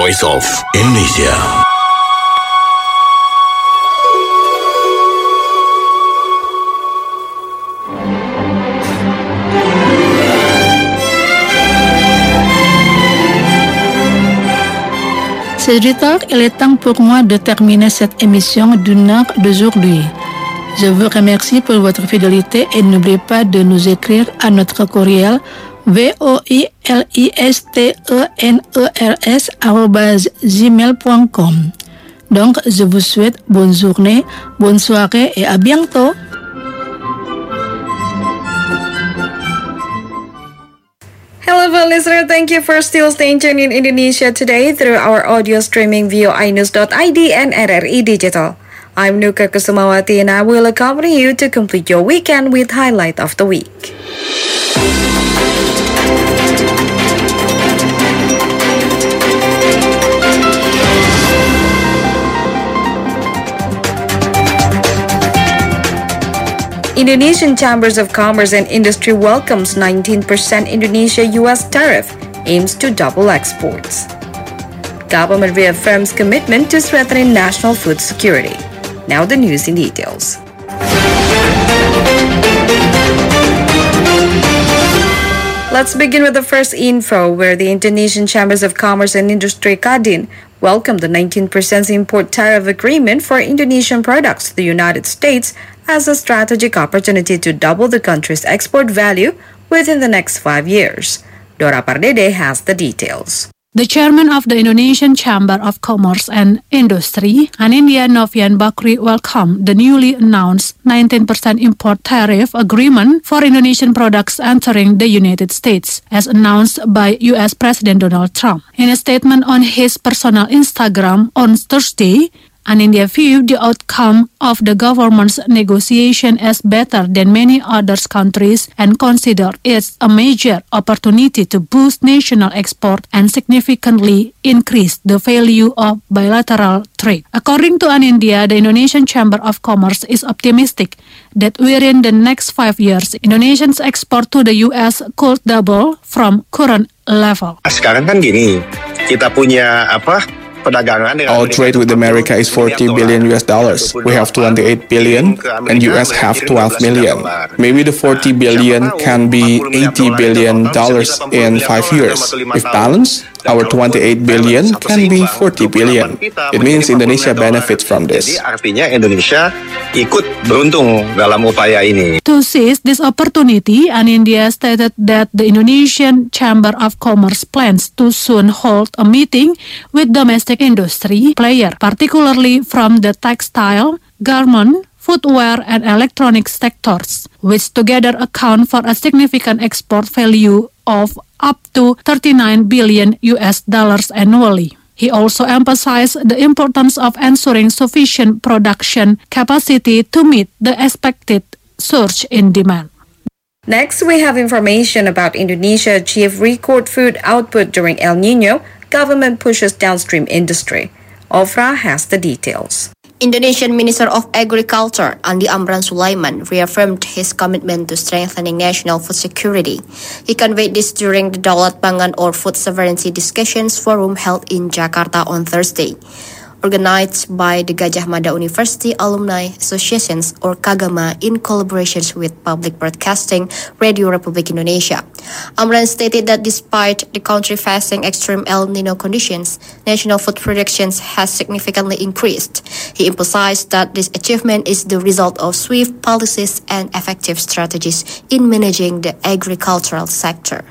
voice of Indonesia. C'est du tard, il est temps pour moi de terminer cette émission d'une heure d'aujourd'hui. Je vous remercie pour votre fidélité et n'oubliez pas de nous écrire à notre courriel voilisteners@gmail.com. Donc, je vous souhaite bonne journée, bonne soirée et à bientôt. Hello, listener. Thank you for still staying tuned in Indonesia today through our audio streaming via inews.id and RRI Digital. I'm Nuka Kusumawati and I will accompany you to complete your weekend with highlight of the week. Indonesian Chambers of Commerce and Industry welcomes 19% Indonesia-US tariff, aims to double exports. Government reaffirms commitment to strengthening national food security. Now the news in details. Let's begin with the first info, where the Indonesian Chambers of Commerce and Industry Kadin welcomed the 19% import tariff agreement for Indonesian products to the United States as a strategic opportunity to double the country's export value within the next 5 years. Dora Pardede has the details. The chairman of the Indonesian Chamber of Commerce and Industry, Anindya Novian Bakri, welcomed the newly announced 19% import tariff agreement for Indonesian products entering the United States, as announced by U.S. President Donald Trump. In a statement on his personal Instagram on Thursday, Anindya viewed the outcome of the government's negotiation as better than many other countries and considered it a major opportunity to boost national export and significantly increase the value of bilateral trade. According to Anindya, the Indonesian Chamber of Commerce is optimistic that within the next 5 years, Indonesia's export to the U.S. could double from current level. Sekarang kan gini, kita punya Our trade with America is $40 billion US dollars. We have 28 billion and US have 12 million. Maybe the 40 billion can be $80 billion in 5 years. If balanced, our 28 billion can be 40 billion. It means Indonesia benefits from this. Artinya Indonesia ikut beruntung dalam upaya ini. To seize this opportunity, Anindya stated that the Indonesian Chamber of Commerce plans to soon hold a meeting with domestic industry players, particularly from the textile, garment, footwear, and electronics sectors, which together account for a significant export value of up to 39 billion US dollars annually. He also emphasized the importance of ensuring sufficient production capacity to meet the expected surge in demand. Next, we have information about Indonesia achieved record food output during El Nino. Government pushes downstream industry. Ofra has the details. Indonesian Minister of Agriculture, Andi Amran Sulaiman, reaffirmed his commitment to strengthening national food security. He conveyed this during the Daulat Pangan or Food Sovereignty Discussions Forum held in Jakarta on Thursday. Organized by the Gajah Mada University Alumni Associations or KAGAMA in collaboration with Public Broadcasting Radio Republik Indonesia. Amran stated that despite the country facing extreme El Nino conditions, national food production has significantly increased. He emphasized that this achievement is the result of swift policies and effective strategies in managing the agricultural sector.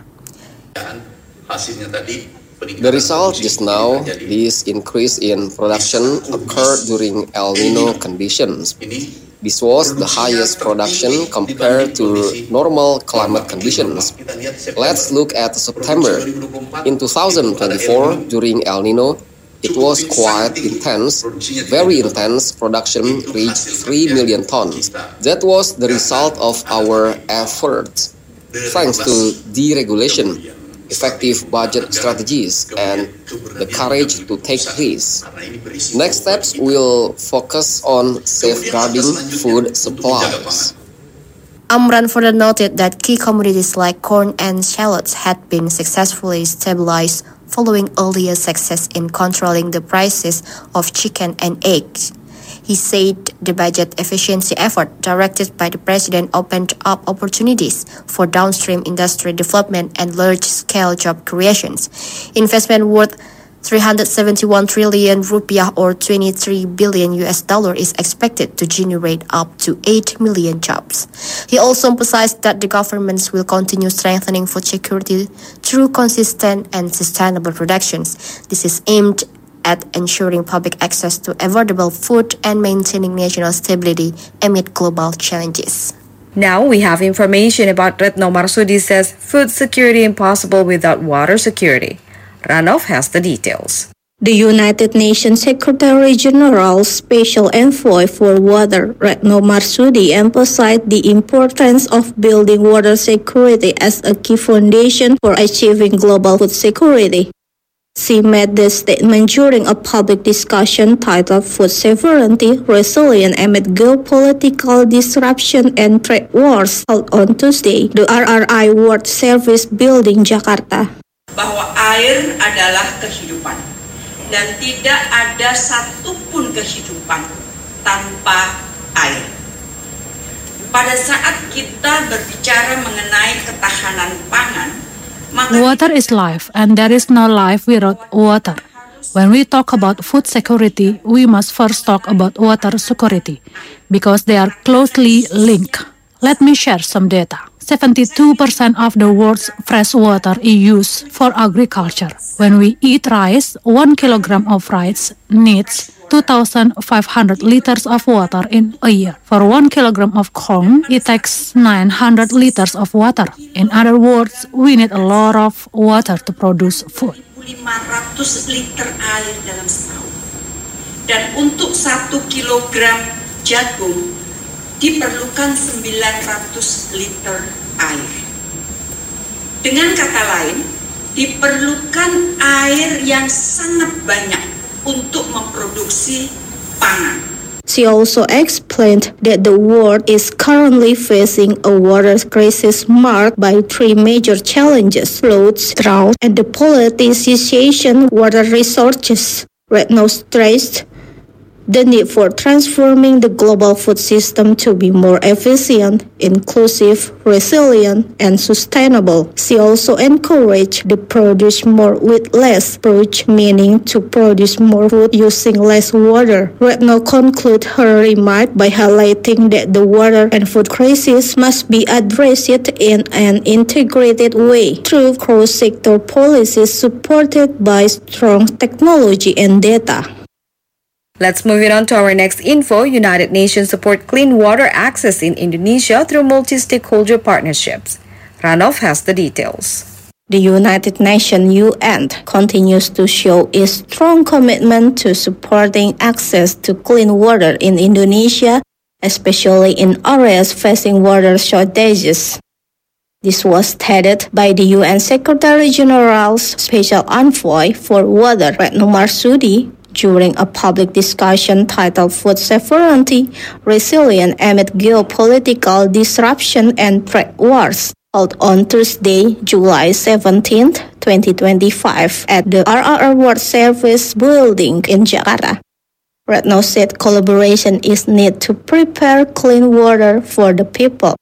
The result just now, this increase in production occurred during El Nino conditions. This was the highest production compared to normal climate conditions. Let's look at September. In 2024, during El Nino, it was quite intense, very intense. Production reached 3 million tons. That was the result of our efforts. Thanks to deregulation, effective budget strategies, and the courage to take risks. Next steps will focus on safeguarding food supplies. Amran further noted that key commodities like corn and shallots had been successfully stabilized following earlier success in controlling the prices of chicken and eggs. He said the budget efficiency effort directed by the president opened up opportunities for downstream industry development and large-scale job creations. Investment worth 371 trillion rupiah or $23 billion is expected to generate up to 8 million jobs. He also emphasized that the governments will continue strengthening food security through consistent and sustainable productions. This is aimed at ensuring public access to affordable food and maintaining national stability amid global challenges. Now we have information about Retno Marsudi says food security impossible without water security. Ranov has the details. The United Nations Secretary-General's Special Envoy for Water, Retno Marsudi, emphasized the importance of building water security as a key foundation for achieving global food security. She made this statement during a public discussion titled Food Sovereignty, Resilient Amid Geopolitical Disruption and Trade Wars held on Tuesday, the RRI World Service Building, Jakarta. Bahwa air adalah kehidupan dan tidak ada satupun kehidupan tanpa air. Pada saat kita berbicara mengenai ketahanan pangan, water is life and there is no life without water. When we talk about food security, we must first talk about water security because they are closely linked. Let me share some data. 72% of the world's fresh water is used for agriculture. When we eat rice, 1 kilogram of rice needs 2,500 liters of water in a year. For 1 kilogram of corn, it takes 900 liters of water. In other words, we need a lot of water to produce food. 500 liter air dalam setahun. Dan untuk 1 kilogram jagung diperlukan 900 liter air. Dengan kata lain, diperlukan air yang sangat banyak untuk memproduksi pangan. She also explained that the world is currently facing a water crisis marked by 3 major challenges: floods, drought, and the politicization of water resources. Retno stressed the need for transforming the global food system to be more efficient, inclusive, resilient, and sustainable. She also encouraged the produce more with less approach, meaning to produce more food using less water. Retno concluded her remark by highlighting that the water and food crisis must be addressed in an integrated way through cross-sector policies supported by strong technology and data. Let's move it on to our next info. United Nations support clean water access in Indonesia through multi-stakeholder partnerships. Ranov has the details. The United Nations UN continues to show its strong commitment to supporting access to clean water in Indonesia, especially in areas facing water shortages. This was stated by the UN Secretary-General's Special Envoy for Water, Retno Marsudi, during a public discussion titled Food Sovereignty, Resilient Amid Geopolitical Disruption and Trade Wars, held on Tuesday, July 17, 2025, at the RRI World Service Building in Jakarta. Retno said collaboration is needed to prepare clean water for the people.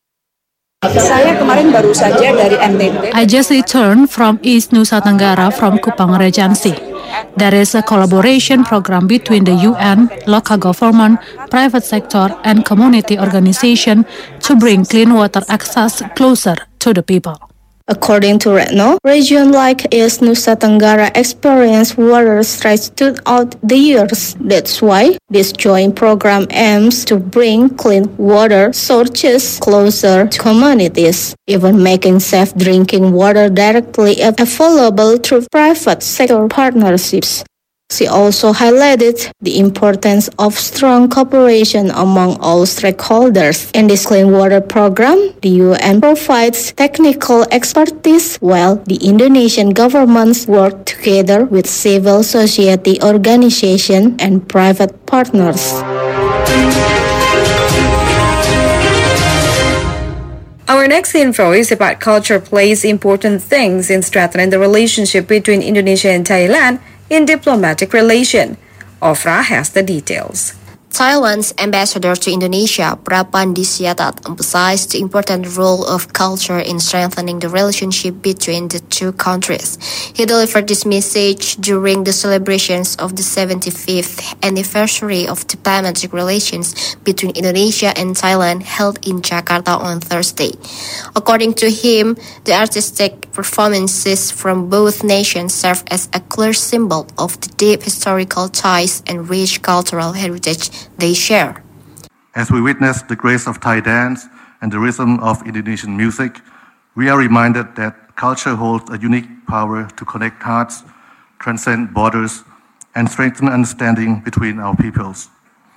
Saya kemarin baru saja dari NTT. I just returned from East Nusa Tenggara from Kupang Regency. There is a collaboration program between the UN, local government, private sector, and community organization to bring clean water access closer to the people. According to Retno, regions like East Nusa Tenggara experience water stress throughout the years. That's why this joint program aims to bring clean water sources closer to communities, even making safe drinking water directly available through private sector partnerships. She also highlighted the importance of strong cooperation among all stakeholders. In this clean water program, the UN provides technical expertise while the Indonesian governments work together with civil society organizations and private partners. Our next info is about culture plays important things in strengthening the relationship between Indonesia and Thailand in diplomatic relation. Ofra has the details. Thailand's ambassador to Indonesia, Prapandi Siatat, emphasized the important role of culture in strengthening the relationship between the two countries. He delivered this message during the celebrations of the 75th anniversary of diplomatic relations between Indonesia and Thailand held in Jakarta on Thursday. According to him, the artistic performances from both nations serve as a clear symbol of the deep historical ties and rich cultural heritage they share. As we witness the grace of Thai dance and the rhythm of Indonesian music, we are reminded that culture holds a unique power to connect hearts, transcend borders, and strengthen understanding between our peoples.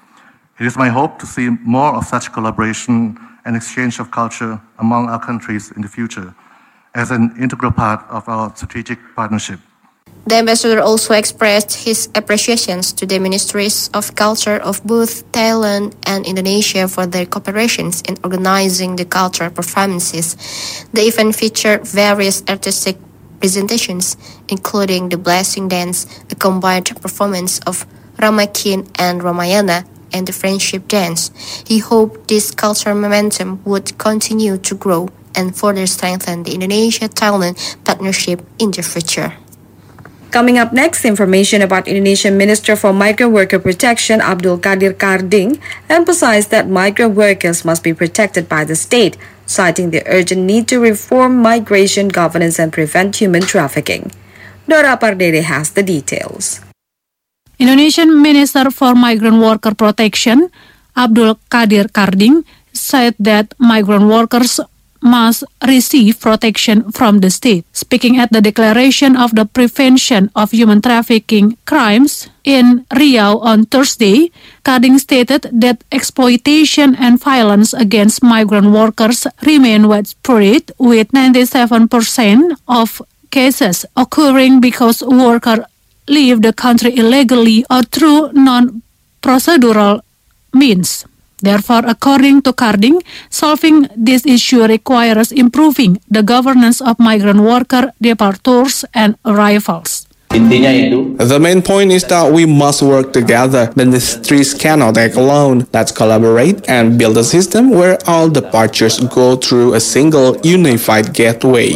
It is my hope to see more of such collaboration and exchange of culture among our countries in the future as an integral part of our strategic partnership. The ambassador also expressed his appreciations to the ministries of culture of both Thailand and Indonesia for their cooperations in organizing the cultural performances. The event featured various artistic presentations, including the Blessing Dance, a combined performance of Ramakin and Ramayana, and the Friendship Dance. He hoped this cultural momentum would continue to grow and further strengthen the Indonesia-Thailand partnership in the future. Coming up next, information about Indonesian Minister for Migrant Worker Protection Abdul Qadir Karding emphasized that migrant workers must be protected by the state, citing the urgent need to reform migration governance and prevent human trafficking. Dora Pardede has the details. Indonesian Minister for Migrant Worker Protection Abdul Qadir Karding said that migrant workers must receive protection from the state. Speaking at the declaration of the prevention of human trafficking crimes in Riau on Thursday, Karding stated that exploitation and violence against migrant workers remain widespread, with 97% of cases occurring because workers leave the country illegally or through non-procedural means. Therefore, according to Karding, solving this issue requires improving the governance of migrant worker departures and arrivals. The main point is that we must work together. The ministries cannot act alone. Let's collaborate and build a system where all departures go through a single unified gateway.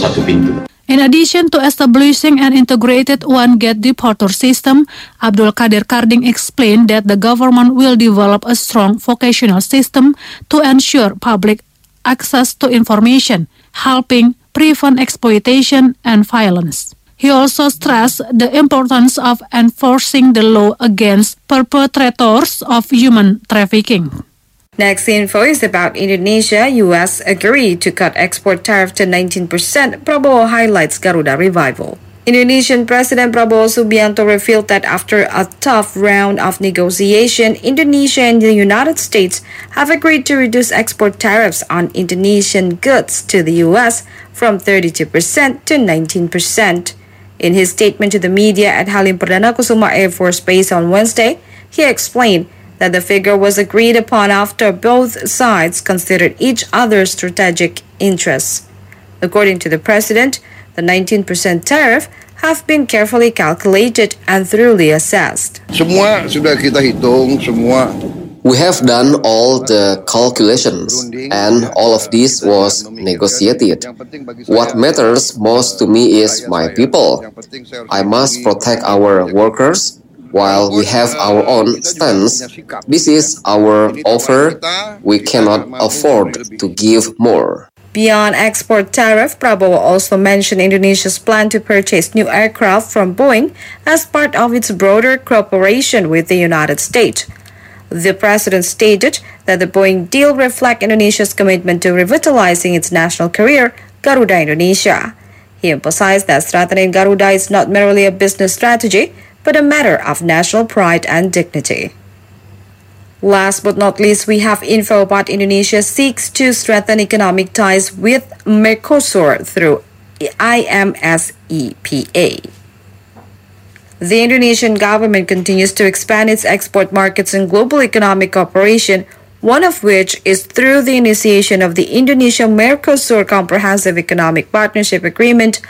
In addition to establishing an integrated one-gate departure system, Abdul Qadir Karding explained that the government will develop a strong vocational system to ensure public access to information, helping prevent exploitation and violence. He also stressed the importance of enforcing the law against perpetrators of human trafficking. Next info is about Indonesia. U.S. agreed to cut export tariff to 19%. Prabowo highlights Garuda revival. Indonesian President Prabowo Subianto revealed that after a tough round of negotiation, Indonesia and the United States have agreed to reduce export tariffs on Indonesian goods to the U.S. from 32% to 19%. In his statement to the media at Halim Perdana Kusuma Air Force Base on Wednesday, he explained that the figure was agreed upon after both sides considered each other's strategic interests. According to the president, the 19% tariff have been carefully calculated and thoroughly assessed. Semua sudah kita hitung, semua. We have done all the calculations, and all of this was negotiated. What matters most to me is my people. I must protect our workers. While we have our own stance, this is our offer. We cannot afford to give more. Beyond export tariff, Prabowo also mentioned Indonesia's plan to purchase new aircraft from Boeing as part of its broader cooperation with the United States. The president stated that the Boeing deal reflects Indonesia's commitment to revitalizing its national carrier, Garuda Indonesia. He emphasized that strengthening Garuda is not merely a business strategy, but a matter of national pride and dignity. Last but not least, we have info about Indonesia seeks to strengthen economic ties with Mercosur through IMSEPA. The Indonesian government continues to expand its export markets and global economic cooperation one of which is through the initiation of the Indonesia-Mercosur Comprehensive Economic Partnership Agreement,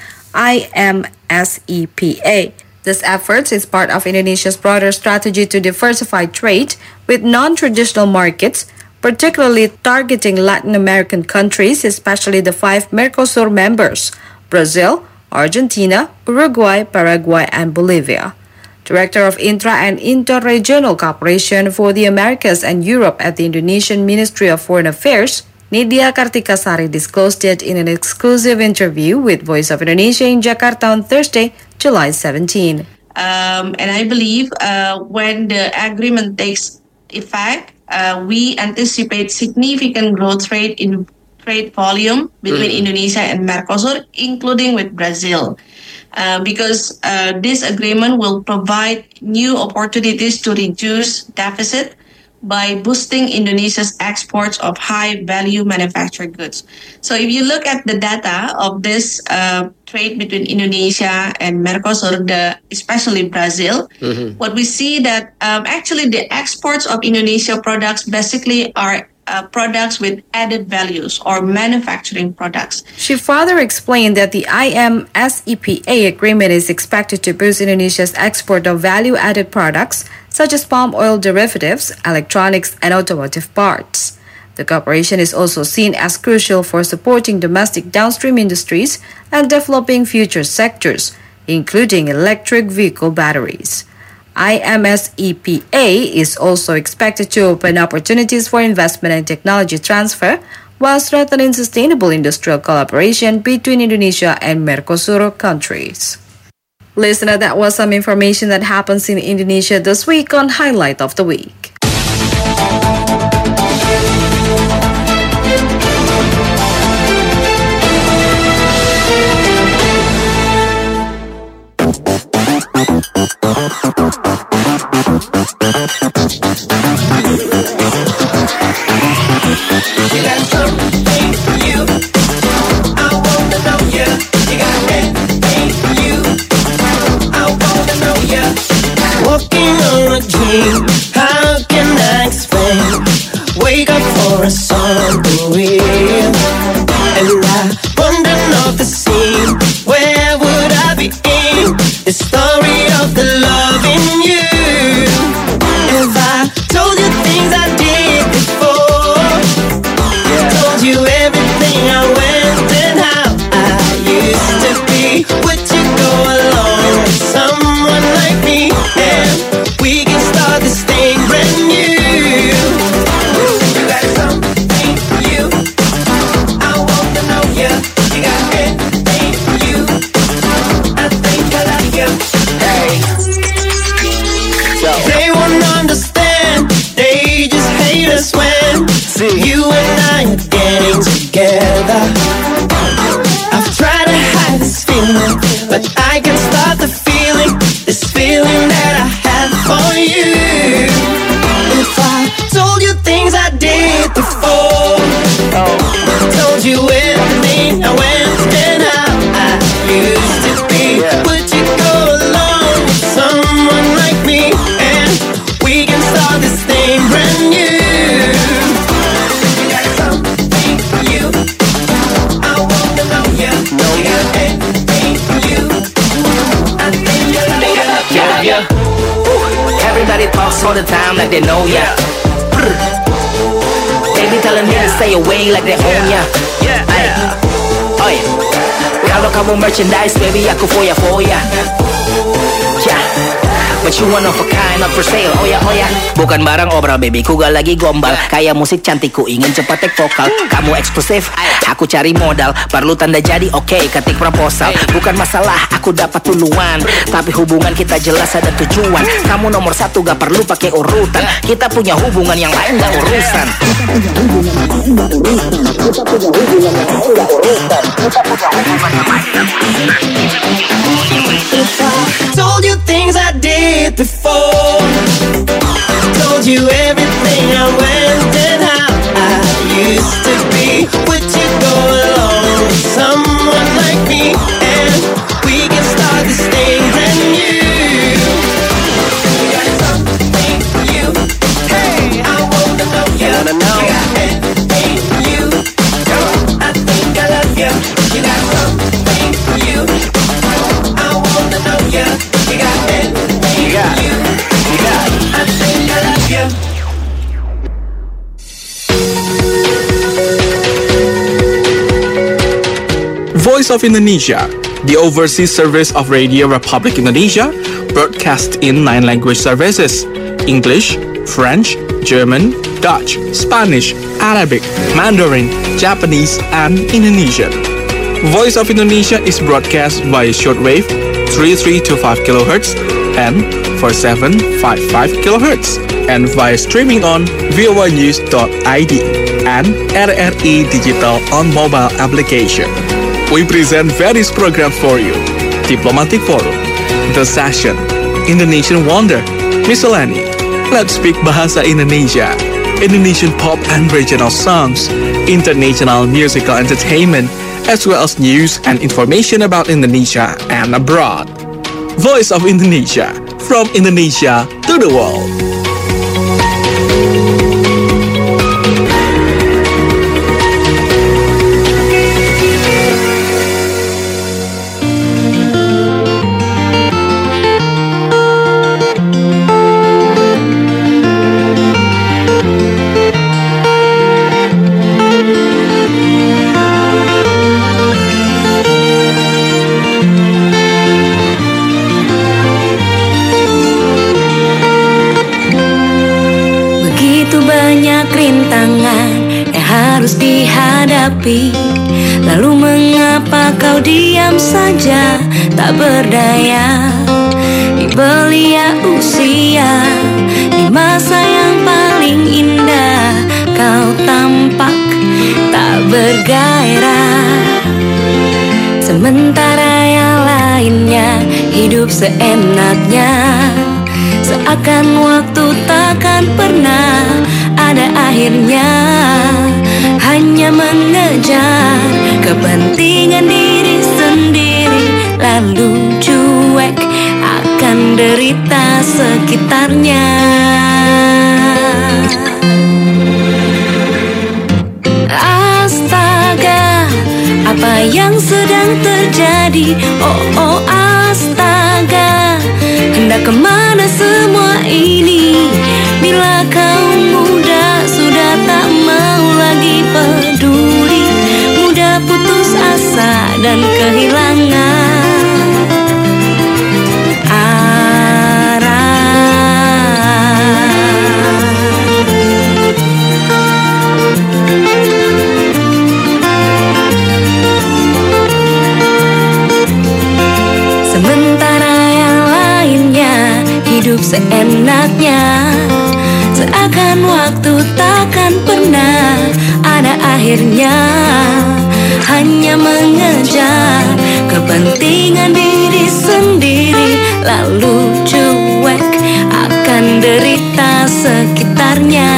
IMSEPA. This effort is part of Indonesia's broader strategy to diversify trade with non-traditional markets, particularly targeting Latin American countries, especially the 5 Mercosur members: Brazil, Argentina, Uruguay, Paraguay, and Bolivia. Director of Intra- and Interregional Cooperation for the Americas and Europe at the Indonesian Ministry of Foreign Affairs, Nidya Kartikasari disclosed it in an exclusive interview with Voice of Indonesia in Jakarta on Thursday, July 17. And I believe when the agreement takes effect, we anticipate significant growth rate in trade volume between Indonesia and Mercosur, including with Brazil. Because this agreement will provide new opportunities to reduce deficit by boosting Indonesia's exports of high-value manufactured goods. So if you look at the data of this trade between Indonesia and Mercosur, especially Brazil, what we see that actually the exports of Indonesia products basically are products with added values or manufacturing products. She further explained that the IMSEPA agreement is expected to boost Indonesia's export of value-added products such as palm oil derivatives, electronics, and automotive parts. The cooperation is also seen as crucial for supporting domestic downstream industries and developing future sectors, including electric vehicle batteries. IMSEPA is also expected to open opportunities for investment and technology transfer while strengthening sustainable industrial collaboration between Indonesia and Mercosur countries. Listener, that was some information that happens in Indonesia this week on Highlight of the Week. Walking on a dream, how can I explain? Wake up for a something real, and I wandering off the scene. Where would I be in? The story of the love in you. If I told you things I did before, told you everything I went and how I used to be, would you go along with someone like me? And we can start this thing brand new. You got something you, I want to know you. You got everything you, I think I like you. Hey, they won't understand, they just hate us when you and I are getting together. I've tried to hide this feeling, but I can't stop the feeling, this feeling that I have for you. If I told you things I did before, told you everything I went and how I used to be, would you go along with someone like me? And we can start this thing brand new. You got something you, I want to know you. You got everything you, I think you like you. Yeah. Everybody talks all the time like they know ya. They be telling me to stay away like they own ya. Oh yeah. Kalau kamu merchandise, baby, aku foya-foya. Yeah. But you one of a kind, not for sale. Oh ya. Bukan barang obral, baby, ku gak lagi gombal. Kayak musik cantik, ku ingin cepat take vokal. Kamu eksklusif, aku cari modal. Perlu tanda jadi, oke, ketik proposal. Bukan masalah, aku dapat duluan. Tapi hubungan kita jelas ada tujuan. Kamu nomor satu, gak perlu pakai urutan. Kita punya hubungan yang lain, gak urusan. Told you things I did before, told you everything I went and how I used to be. Would you go along with someone like me? And we can start this thing brand new. You got something you, hey, I wanna know you. Voice of Indonesia, the overseas service of Radio Republic Indonesia, broadcast in 9 language services: English, French, German, Dutch, Spanish, Arabic, Mandarin, Japanese, and Indonesian. Voice of Indonesia is broadcast via shortwave 3325 kHz and 4755 kHz and via streaming on voanews.id and RRI Digital on mobile application. We present various programs for you: Diplomatic Forum, The Session, Indonesian Wonder, Miscellany, Let's Speak Bahasa Indonesia, Indonesian pop and regional songs, international musical entertainment, as well as news and information about Indonesia and abroad. Voice of Indonesia, from Indonesia to the world. Lalu mengapa kau diam saja, tak berdaya di belia usia, di masa yang paling indah kau tampak tak bergairah, sementara yang lainnya hidup seenaknya, seakan waktu takkan pernah ada akhirnya. Hanya mengejar kepentingan diri sendiri, lalu cuek akan derita sekitarnya. Astaga, apa yang sedang terjadi? Oh astaga, hendak kemana semua ini? Bila kau muda sudah tak mau lagi peduli, mudah putus asa dan kehilangan arah. Sementara yang lainnya hidup seenaknya, seakan waktu takkan pernah ada akhirnya. Hanya mengejar kepentingan diri sendiri, lalu cuek akan derita sekitarnya.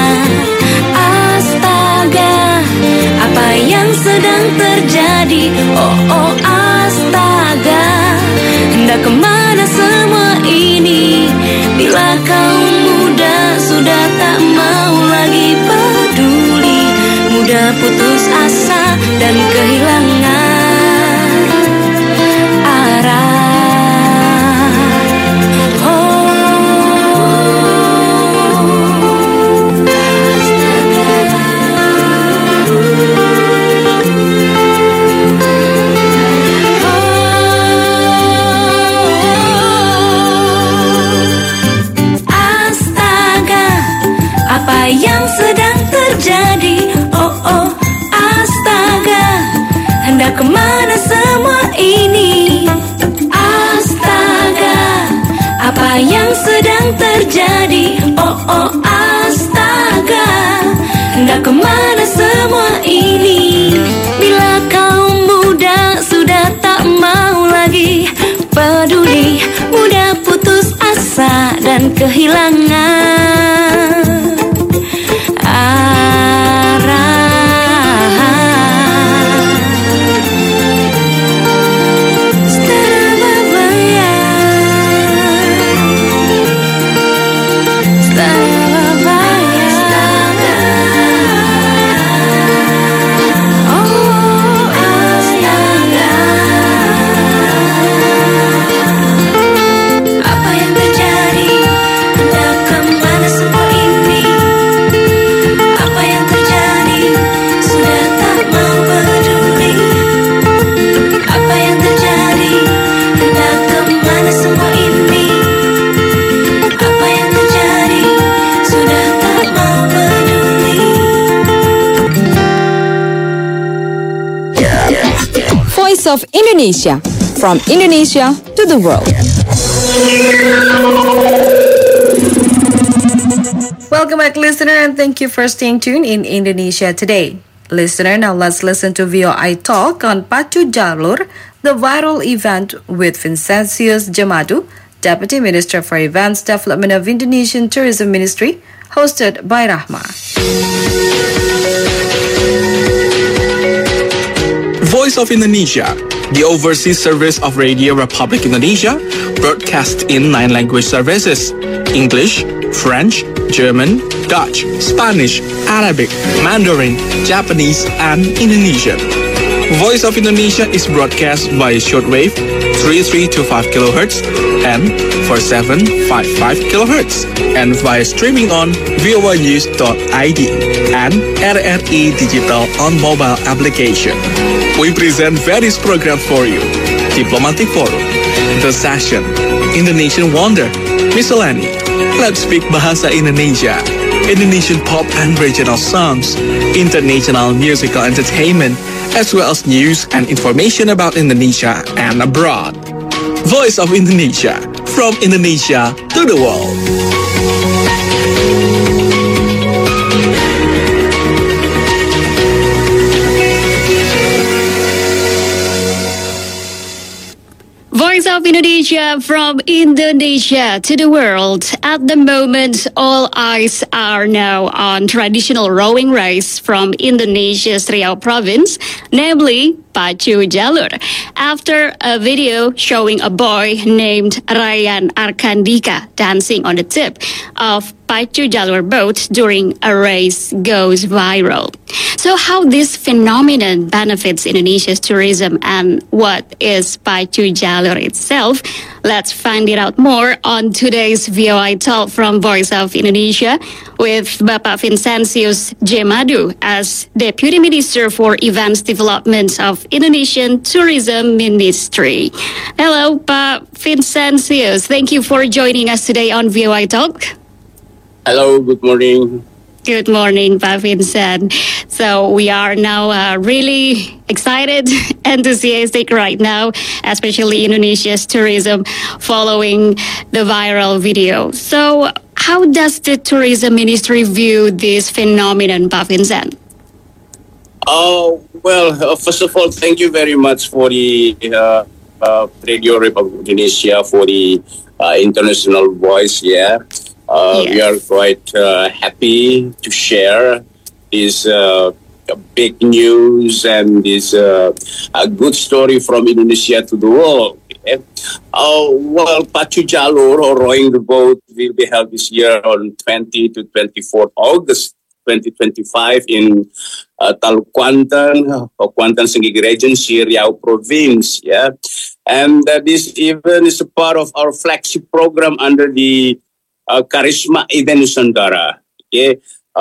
Astaga, apa yang sedang terjadi? Oh astaga, hendak kemana semua ini? Bila kau muda sudah tak mau lagi peduli, mudah putus asa dan kehilangan arah. Astaga, apa yang sedang terjadi? Oh astaga, hendak kemana semua ini? Astaga, apa yang sedang terjadi? Oh astaga, hendak kemana semua ini? Bila kaum muda sudah tak mau lagi peduli, mudah putus asa dan kehilangan apa yang terjadi? Hendak of Indonesia, from Indonesia to the world. Welcome back, listener, and thank you for staying tuned in Indonesia Today. Listener, now let's listen to VOI Talk on Pacu Jalur, the viral event with Vincentius Jamadu, Deputy Minister for Events Development of Indonesian Tourism Ministry, hosted by Rahma. Voice of Indonesia, the overseas service of Radio Republic Indonesia, broadcast in 9 language services: English, French, German, Dutch, Spanish, Arabic, Mandarin, Japanese, and Indonesian. Voice of Indonesia is broadcast by shortwave 3325 kHz and 4755 kHz and via streaming on voanews.id and RRI Digital on mobile application. We present various programs for you: Diplomatic Forum, The Session, Indonesian Wonder, Miscellany, Let's Speak Bahasa Indonesia, Indonesian pop and regional songs, international musical entertainment, as well as news and information about Indonesia and abroad. Voice of Indonesia, from Indonesia to the world. Voice of Indonesia, from Indonesia to the world. At the moment, all eyes are now on traditional rowing race from Indonesia's Riau province, namely Pacu Jalur, after a video showing a boy named Ryan Arkandika dancing on the tip of Pacu Jalur boat during a race goes viral. So how this phenomenon benefits Indonesia's tourism and what is Pacu Jalur itself? Let's find it out more on today's VOI Talk from Voice of Indonesia with Bapak Vincentius Jamadu as Deputy Minister for Events Development of Indonesian Tourism Ministry. Hello, Pak Vincentius. Thank you for joining us today on VOI Talk. Hello, good morning. Good morning, Pak Vincent. So we are now really excited, enthusiastic right now, especially Indonesia's tourism following the viral video. So how does the Tourism Ministry view this phenomenon, Pak Vincent? Well, first of all, thank you very much for the Radio Republic of Indonesia for the international voice. Yes. We are quite happy to share this big news and this a good story from Indonesia to the world. Well, Pacu Jalur, or rowing the boat, will be held this year on 20 to 24 August 2025 in Taluk Kuantan, Kuantan Senggigi Regency, Riau Province. Yeah, and this event is a part of our flagship program under the Karisma Event Nusantara. Okay,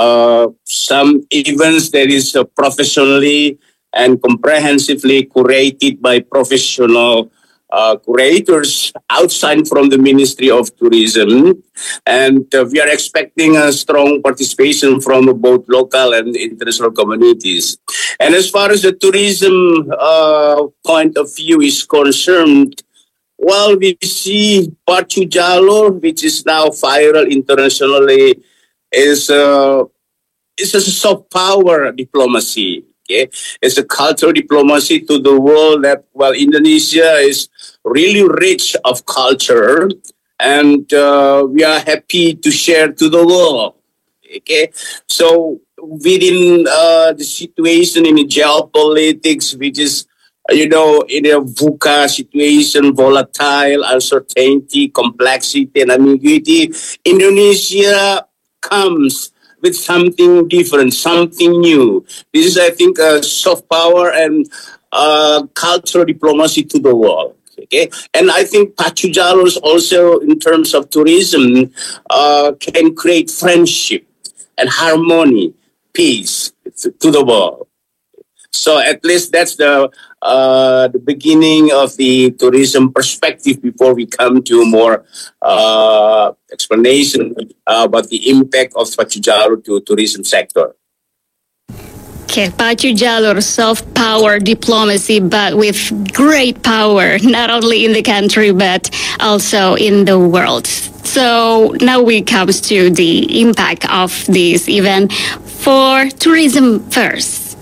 some events that is professionally and comprehensively curated by professional curators outside from the Ministry of Tourism, and we are expecting a strong participation from both local and international communities. And as far as the tourism point of view is concerned, well, we see Pacu Jalur, which is now viral internationally, is a soft power diplomacy. Okay, it's a cultural diplomacy to the world that, well, Indonesia is really rich of culture, and we are happy to share to the world. Okay, so within the situation in the geopolitics, which is, in a VUCA situation, volatile, uncertainty, complexity, and ambiguity, Indonesia comes with something different, something new. This is, I think, a soft power and cultural diplomacy to the world. Okay, and I think Pacu Jalur also, in terms of tourism, can create friendship and harmony, peace to the world. So at least that's the beginning of the tourism perspective before we come to more explanation about the impact of Pacu Jalur to tourism sector. Okay, Pacu Jalur, soft power diplomacy, but with great power, not only in the country, but also in the world. So now we come to the impact of this event for tourism first.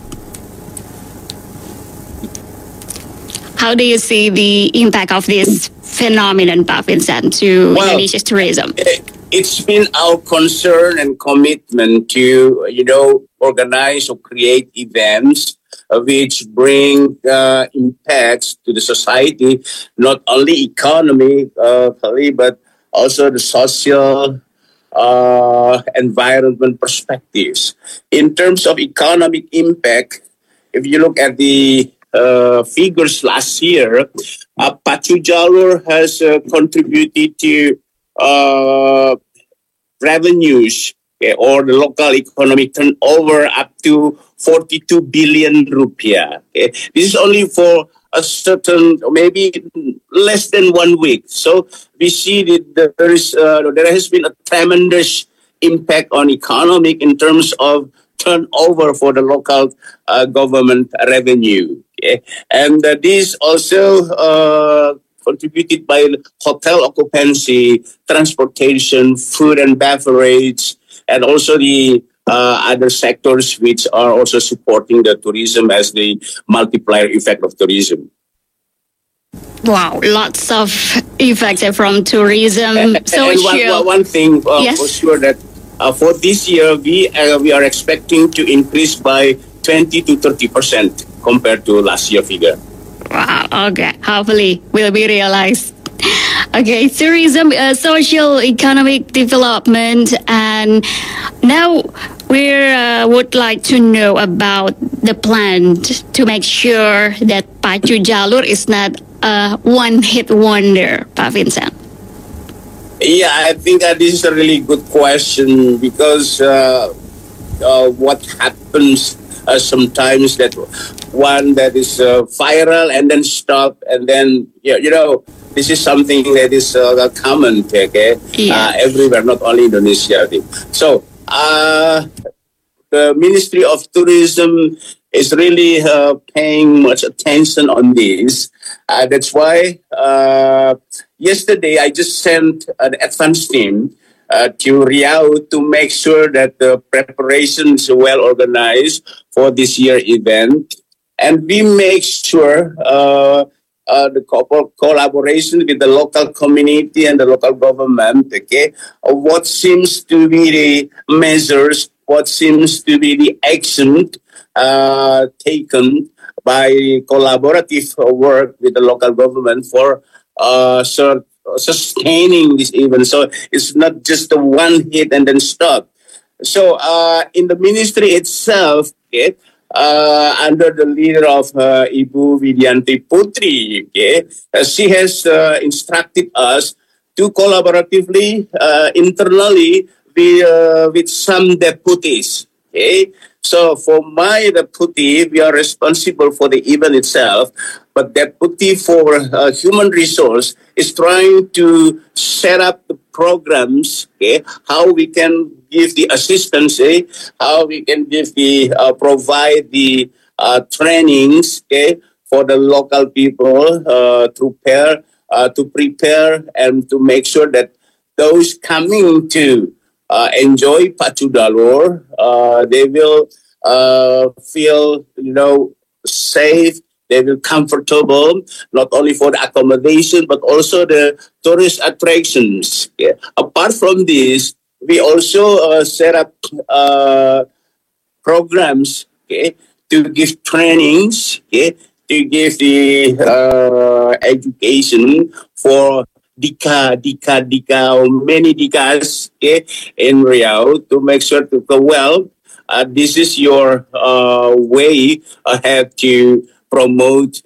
How do you see the impact of this phenomenon, Pak Vincent, to Indonesia's tourism? It's been our concern and commitment to, organize or create events which bring impacts to the society, not only economically, but also the social environment perspectives. In terms of economic impact, if you look at the figures last year, Pacu Jalur has contributed to revenues or the local economic turnover up to 42 billion rupiah. This is only for a certain, maybe less than 1 week. So we see that there has been a tremendous impact on economic in terms of turnover for the local government revenue. And this also contributed by hotel occupancy, transportation, food and beverage, and also the other sectors which are also supporting the tourism as the multiplier effect of tourism. Wow, lots of effects from tourism. One thing for sure that for this year we are expecting to increase by 20 to 30% compared to last year figure. Wow, okay. Hopefully will be realized. Okay, tourism, social economic development, and now we would like to know about the plan to make sure that Pacu Jalur is not a one-hit wonder, Pak Vincent. Yeah, I think this is a really good question because what happens sometimes that one that is viral and then stop and then this is something that is common everywhere, not only Indonesia. I think. So the Ministry of Tourism is really paying much attention on this. That's why yesterday I just sent an advance team to Riau to make sure that the preparation is well organized for this year event. And we make sure the collaboration with the local community and the local government, what seems to be the measures, what seems to be the action taken by collaborative work with the local government for sustaining this event. So it's not just a one hit and then stop. So in the ministry itself, under the leader of Ibu Widianti Putri, she has instructed us to collaboratively internally with some deputies. So for my deputy, we are responsible for the event itself, but deputy for human resource is trying to set up the programs, how we can give the assistance, how we can give the provide the trainings, for the local people to prepare and to make sure that those coming to enjoy Pacu Jalur, they will feel safe. They will comfortable, not only for the accommodation, but also the tourist attractions. Apart from this, we also set up programs to give trainings, to give the education for Dika, or many Dikas in Riau to make sure to go well. This is your way ahead to promote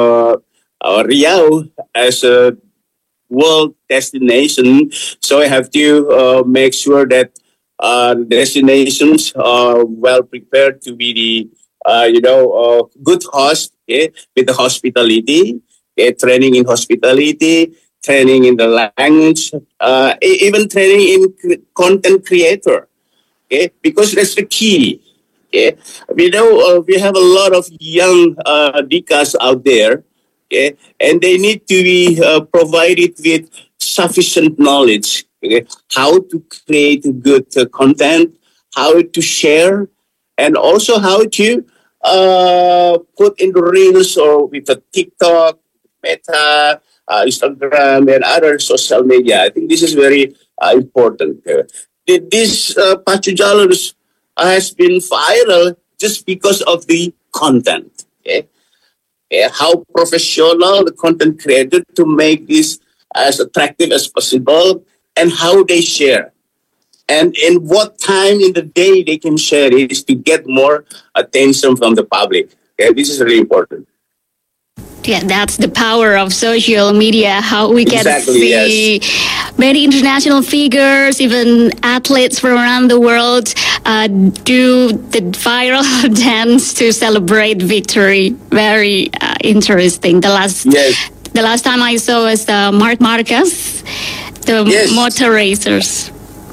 Riau as a world destination. So I have to make sure that destinations are well prepared to be the good host with the hospitality, training in hospitality, training in the language, even training in content creator. Because that's the key. Okay, we know we have a lot of young Dikas out there. Okay, and they need to be provided with sufficient knowledge. Okay, how to create good content, how to share, and also how to put in the reels or with the TikTok, Meta, Instagram, and other social media. I think this is very important. This Pacu Jalur has been viral just because of the content. Okay? How professional the content creator to make this as attractive as possible, and how they share. And in what time in the day they can share it is to get more attention from the public. Okay? This is really important. Yeah, that's the power of social media, how we can see many international figures, even athletes from around the world do the viral dance to celebrate victory. Very interesting. The last time I saw was Marc Marquez, the motor racers.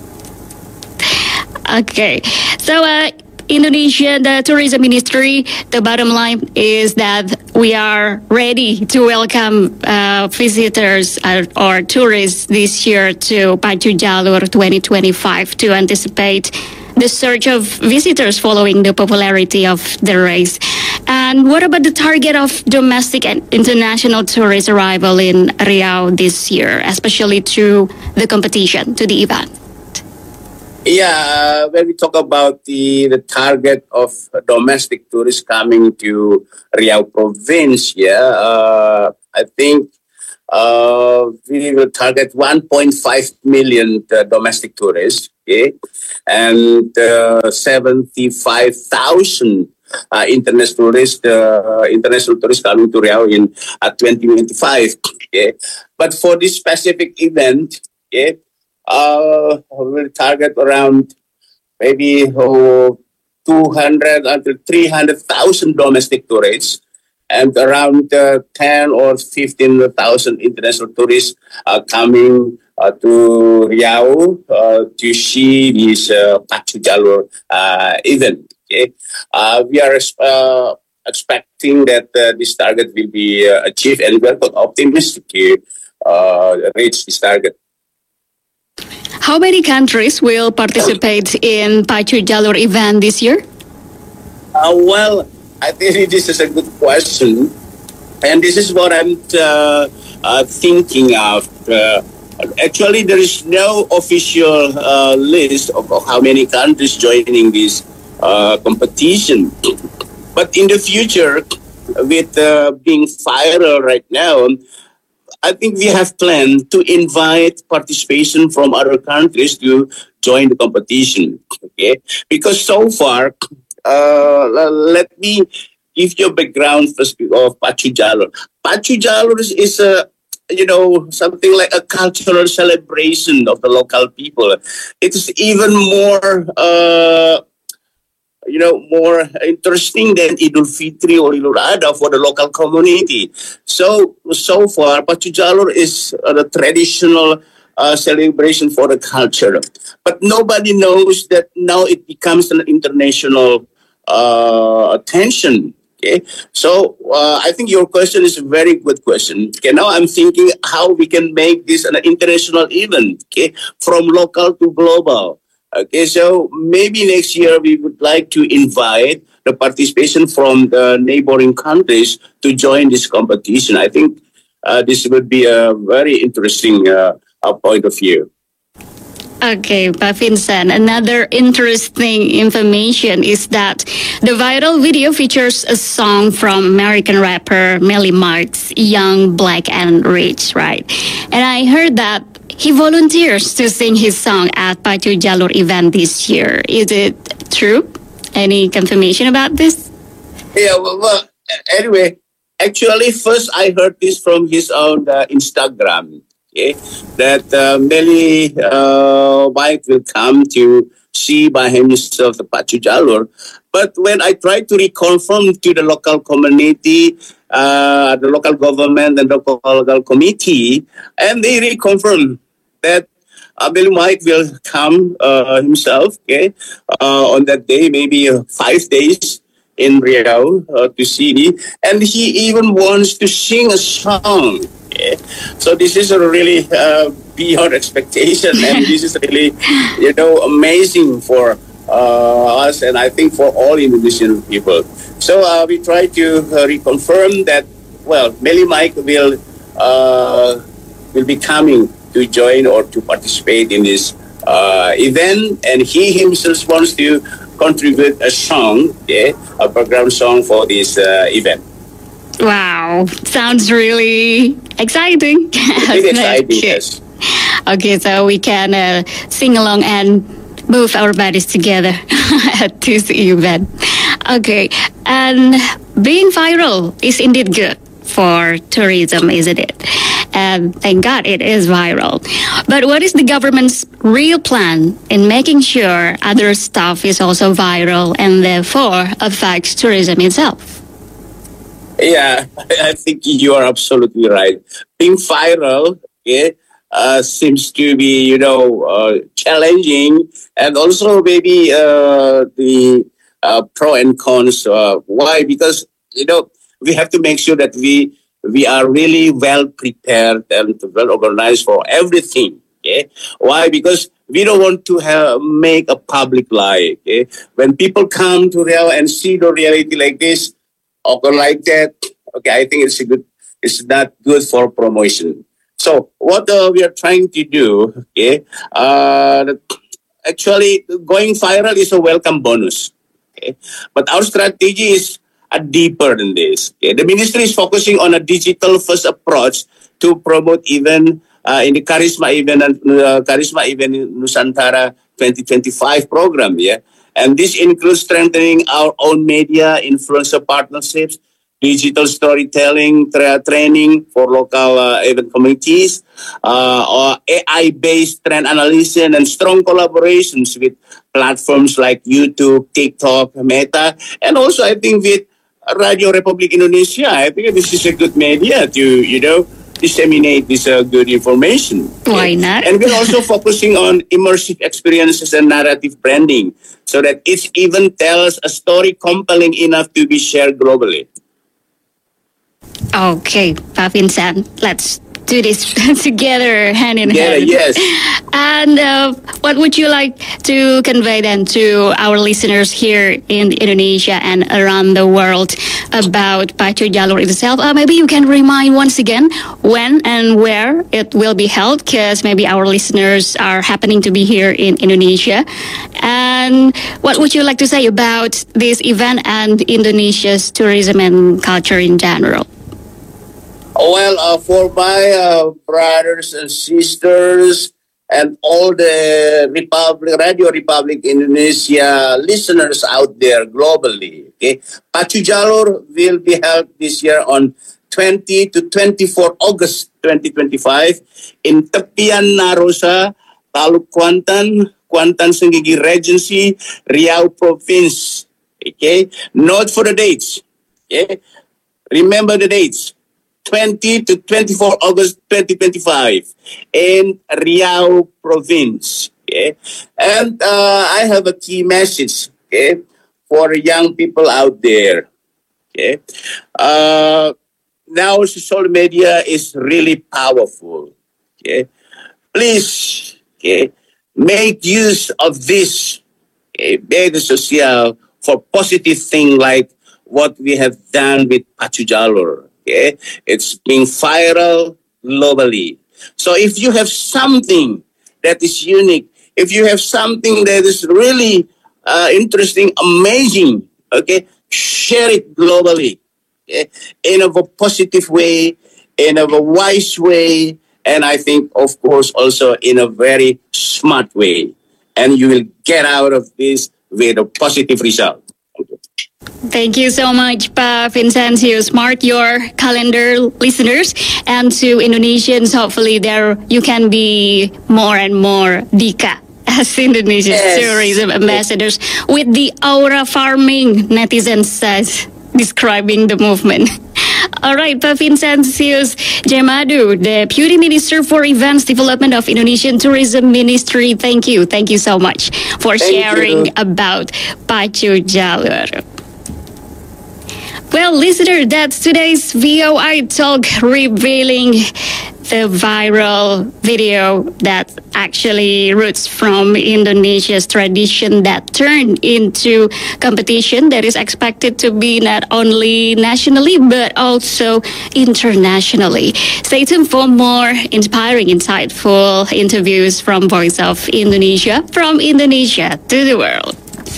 Okay, so Indonesia, the tourism ministry, the bottom line is that we are ready to welcome visitors or tourists this year to Pacu Jalur 2025 to anticipate the surge of visitors following the popularity of the race. And what about the target of domestic and international tourist arrival in Riau this year, especially to the competition, to the event? Yeah, when we talk about the target of domestic tourists coming to Riau province, I think we will target 1.5 million domestic tourists, okay, and 75,000 international tourists coming to Riau in 2025. Okay, but for this specific event, okay. We'll target around maybe 200 until 300,000 domestic tourists and around 10 or 15,000 international tourists coming to Riau to see this Pacu Jalur event. Okay? We are expecting that this target will be achieved, and we are optimistic to reach this target. How many countries will participate in Pacu Jalur event this year? Well, I think this is a good question. And this is what I'm thinking of. Actually, there is no official list of how many countries joining this competition. But in the future, with being viral right now, I think we have planned to invite participation from other countries to join the competition. Okay, because so far, let me give you a background first of Pacu Jalur. Pacu Jalur is a something like a cultural celebration of the local people. It is even more more interesting than Idul Fitri or Idul Adha for the local community. So far, Pacu Jalur is the traditional celebration for the culture. But nobody knows that now it becomes an international attention. Okay, so I think your question is a very good question. Okay, now I'm thinking how we can make this an international event. Okay, from local to global. Okay, so maybe next year we would like to invite the participation from the neighboring countries to join this competition. I think this would be a very interesting point of view. Okay, Pak Vincent, another interesting information is that the viral video features a song from American rapper Melly Marks, Young, Black, and Rich, right? And I heard that he volunteers to sing his song at Pacu Jalur event this year. Is it true? Any confirmation about this? Yeah, well anyway, actually, first I heard this from his own Instagram. Okay, that Melly Mike will come to see by himself the Pacu Jalur. But when I tried to reconfirm to the local community, the local government and the local committee, and they reconfirmed that Billy Mike will come himself, okay, on that day, maybe 5 days in Riau to see, and he even wants to sing a song. Okay? So this is really beyond expectation, and this is really, amazing for us, and I think for all Indonesian people. So we try to reconfirm that, Billy Mike will be coming to join or to participate in this event, and he himself wants to contribute a song, a background song for this event. Wow, sounds really exciting. Really exciting, yes. Okay, so we can sing along and move our bodies together at this event. Okay, and being viral is indeed good for tourism, isn't it? And thank God it is viral. But what is the government's real plan in making sure other stuff is also viral and therefore affects tourism itself? Yeah, I think you are absolutely right. Being viral seems to be, challenging, and also maybe the pro and cons. Why? Because, we have to make sure that we are really well prepared and well organized for everything. Okay? Why? Because we don't want to make a public lie. Okay? When people come to Riau and see the reality like this, or like that, okay, I think it's not good for promotion. So what we are trying to do, actually going viral is a welcome bonus. Okay? But our strategy is deeper than this. Okay? The ministry is focusing on a digital-first approach to promote even in the Charisma Event Nusantara 2025 program. Yeah, and this includes strengthening our own media, influencer partnerships, digital storytelling training for local event communities, or AI-based trend analysis, and strong collaborations with platforms like YouTube, TikTok, Meta, and also I think with Radio Republik Indonesia. I think this is a good media to, disseminate this good information. Why not? And we're also focusing on immersive experiences and narrative branding so that each event tells a story compelling enough to be shared globally. Okay, Pak Vincent, let's do this together, hand in hand. Yes. And what would you like to convey then to our listeners here in Indonesia and around the world about Pacu Jalur itself? Maybe you can remind once again when and where it will be held, because maybe our listeners are happening to be here in Indonesia. And what would you like to say about this event and Indonesia's tourism and culture in general? Well, for my brothers and sisters and all the Radio Republik Indonesia listeners out there globally, okay, Pacu Jalur will be held this year on 20 to 24 August 2025 in Tepian Narosa, Taluk Kuantan, Kuantan Senggigi Regency, Riau Province. Okay, note for the dates. Okay, remember the dates. 20 to 24 August 2025 in Riau Province. Okay? And I have a key message, for young people out there. Okay? Now social media is really powerful. Okay? Please, make use of this media social for positive thing like what we have done with Pacu Jalur. Okay? It's being viral globally. So if you have something that is unique, if you have something that is really interesting, amazing, share it globally, in a positive way, in a wise way, and I think, of course, also in a very smart way. And you will get out of this with a positive result. Thank you so much, Pak Vincentius. Mark your calendar, listeners, and to Indonesians, hopefully there you can be more and more Dika as Indonesia's tourism ambassadors with the aura farming, netizens says, describing the movement. All right, Pak Vincentius Jemadu, Deputy Minister for Events Development of Indonesian Tourism Ministry. Thank you so much for sharing about Pacu Jalur. Well, listener, that's today's VOI Talk, revealing the viral video that actually roots from Indonesia's tradition that turned into competition that is expected to be not only nationally but also internationally. Stay tuned for more inspiring, insightful interviews from Voice of Indonesia, from Indonesia to the world.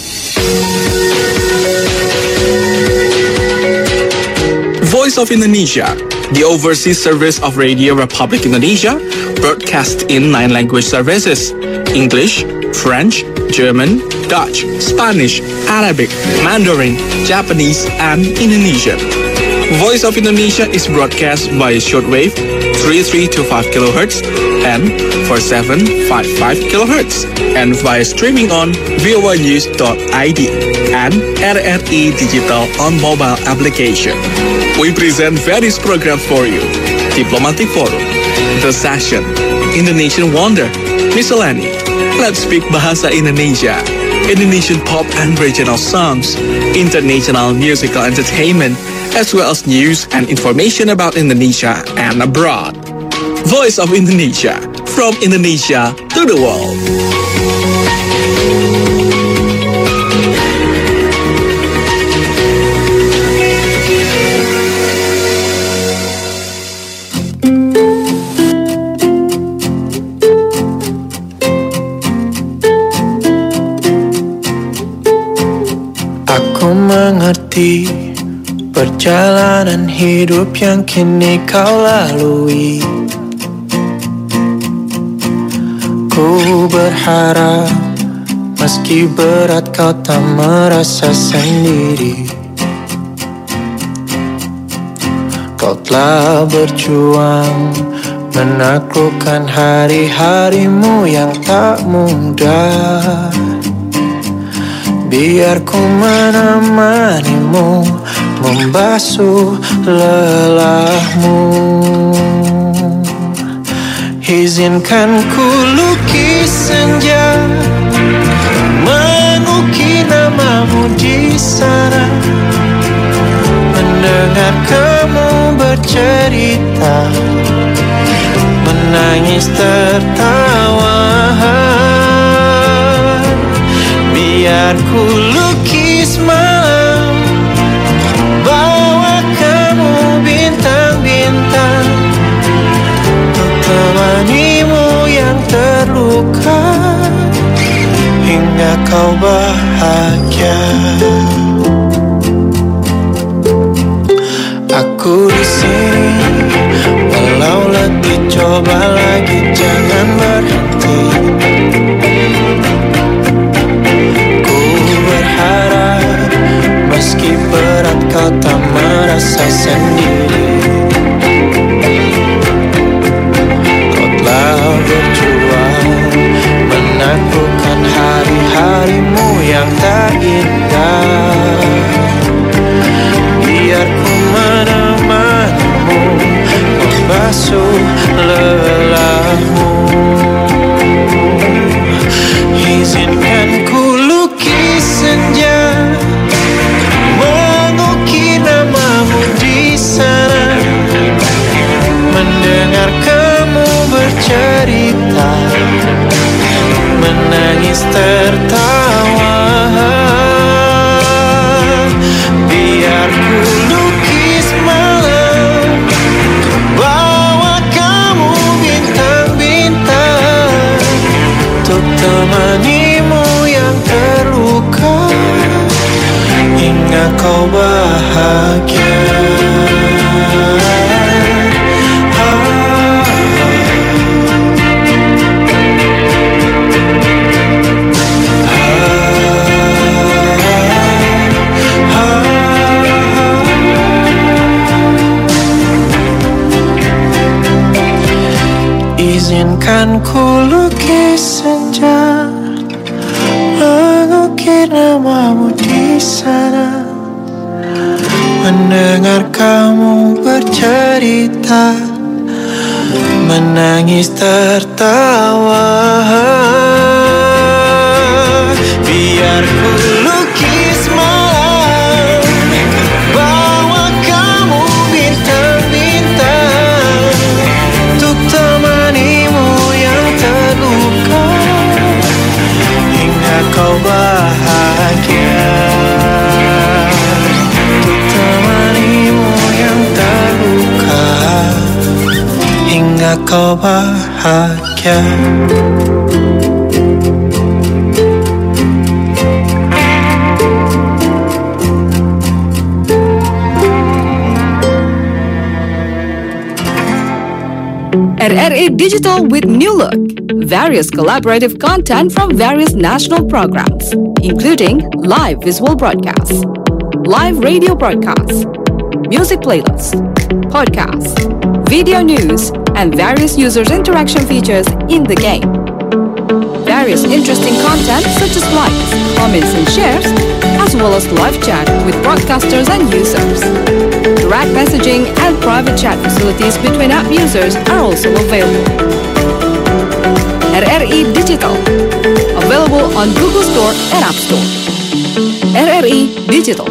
Voice of Indonesia, the overseas service of Radio Republic Indonesia, broadcast in 9 language services: English, French, German, Dutch, Spanish, Arabic, Mandarin, Japanese, and Indonesian. Voice of Indonesia is broadcast by shortwave 3325 kHz and 4755 kHz, and via streaming on voanews.id and RRI Digital on mobile application. We present various programs for you: Diplomatic Forum, The Session, Indonesian Wonder, Miscellany, Let's Speak Bahasa Indonesia, Indonesian pop and regional songs, international musical entertainment, as well as news and information about Indonesia and abroad. Voice of Indonesia, from Indonesia to the world. Aku mengerti perjalanan hidup yang kini kau lalui. Ku berharap meski berat kau tak merasa sendiri. Kau telah berjuang menaklukkan hari-harimu yang tak mudah. Biar ku menemanimu, membasuh lelahmu. Izinkan ku lukis senja, mengukir namamu di sana. Mendengar kamu bercerita, menangis tertawa. Biar ku lukis malam, bawa kamu bintang-bintang, untuk temanimu yang terluka, hingga kau bahagia. Aku di sini, walau letih coba lagi, jangan berhenti. Meski berat kau tak merasa sendiri. Kau telah berjuang menaklukkan hari-harimu yang tak indah. Biar ku menemanimu, membasuh lelahmu. Izinkan ku lukis senja, mendengar kamu bercerita, menangis tertawa. Biar ku lukis malam, bawa kamu bintang-bintang, untuk temanimu yang terluka, hingga kau bahagia. Izinkan ku lukis senja, mengukir namamu di sana. mendengar kamu bercerita, menangis tertawa. Biar ku lukis malam, bawa kamu bintang-bintang, untuk temanimu yang terluka, hingga kau bahagia. Untuk temanimu yang terluka, hingga kau bahagia. RRI Digital with new look. Various collaborative content from various national programs, including live visual broadcasts, live radio broadcasts, music playlists, podcasts, video news, and various users' interaction features in the game. Various interesting content such as likes, comments, and shares, as well as live chat with broadcasters and users. Direct messaging and private chat facilities between app users are also available. RRI Digital, available on Google Store and App Store. RRI Digital.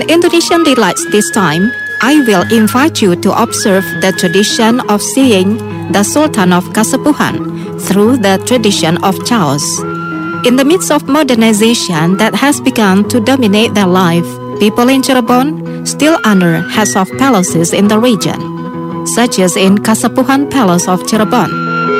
Indonesian Delights this time, I will invite you to observe the tradition of seeing the Sultan of Kasepuhan through the tradition of chaos. In the midst of modernization that has begun to dominate their life, people in Cirebon still honor heads of palaces in the region, such as in Kasepuhan Palace of Cirebon.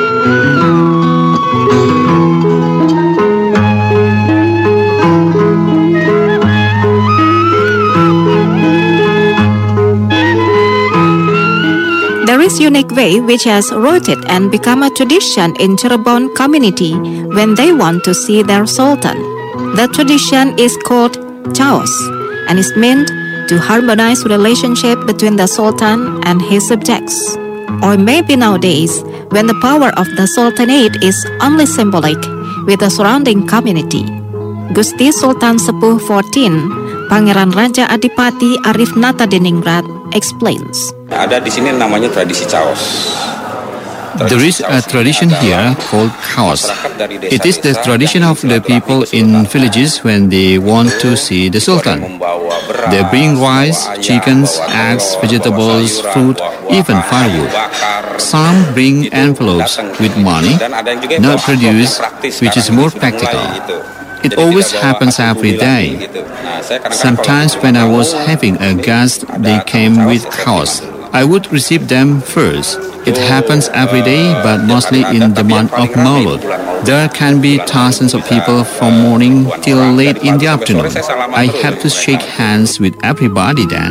There is unique way which has rooted and become a tradition in Cirebon community when they want to see their sultan. The tradition is called chaos and is meant to harmonize relationship between the sultan and his subjects. Or maybe nowadays, when the power of the sultanate is only symbolic with the surrounding community. Gusti Sultan Sepuh XIV, Pangeran Raja Adipati Arif Nata Diningrat explains. Ada di sini namanya tradisi chaos. There is a tradition here called chaos. It is the tradition of the people in villages when they want to see the Sultan. They bring rice, chickens, eggs, vegetables, fruit, even firewood. Some bring envelopes with money, not produce, which is more practical. It always happens every day. Sometimes when I was having a guest, they came with chaos. I would receive them first. It happens every day, but mostly in the month of Maulud. There can be thousands of people from morning till late in the afternoon. I have to shake hands with everybody then.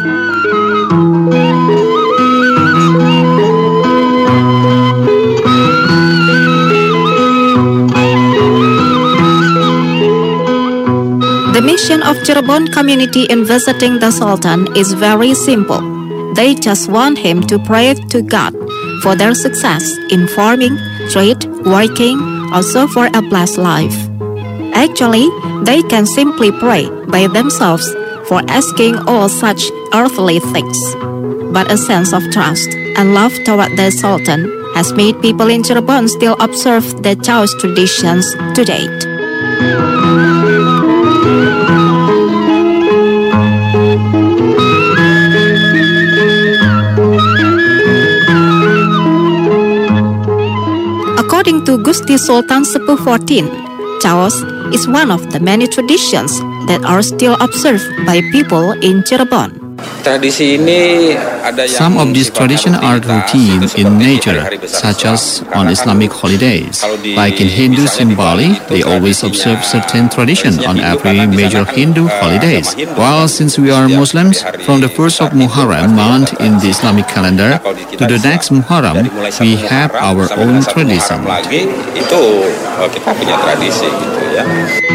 The mission of Cirebon community in visiting the Sultan is very simple. They just want him to pray to God for their success in farming, trade, working, also for a blessed life. Actually, they can simply pray by themselves for asking all such earthly things. But a sense of trust and love toward the Sultan has made people in Cirebon still observe the chaos traditions to date. According to Gusti Sultan Sepuh XIV, chaos is one of the many traditions that are still observed by people in Cirebon. Some of these traditions are routine in nature, such as on Islamic holidays. Like in Hindus in Bali, they always observe certain tradition on every major Hindu holidays. While since we are Muslims, from the first of Muharram month in the Islamic calendar to the next Muharram, we have our own tradition. Kita punya tradisi gitu ya.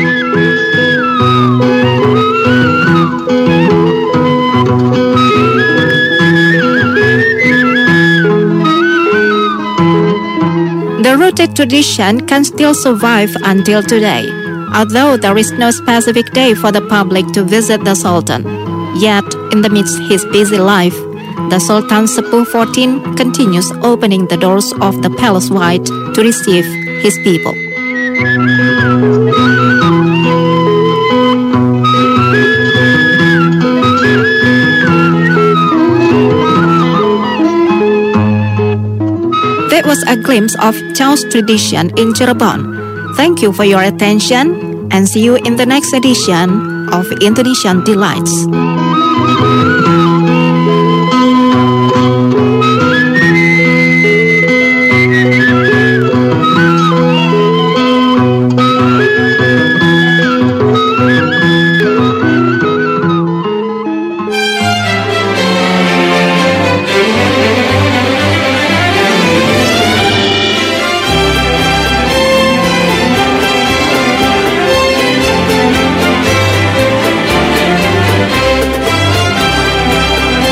The rooted tradition can still survive until today, although there is no specific day for the public to visit the Sultan. Yet, in the midst of his busy life, the Sultan Sepuh XIV continues opening the doors of the palace wide to receive his people. That was a glimpse of chaos tradition in Cirebon. Thank you for your attention and see you in the next edition of Indonesian Delights.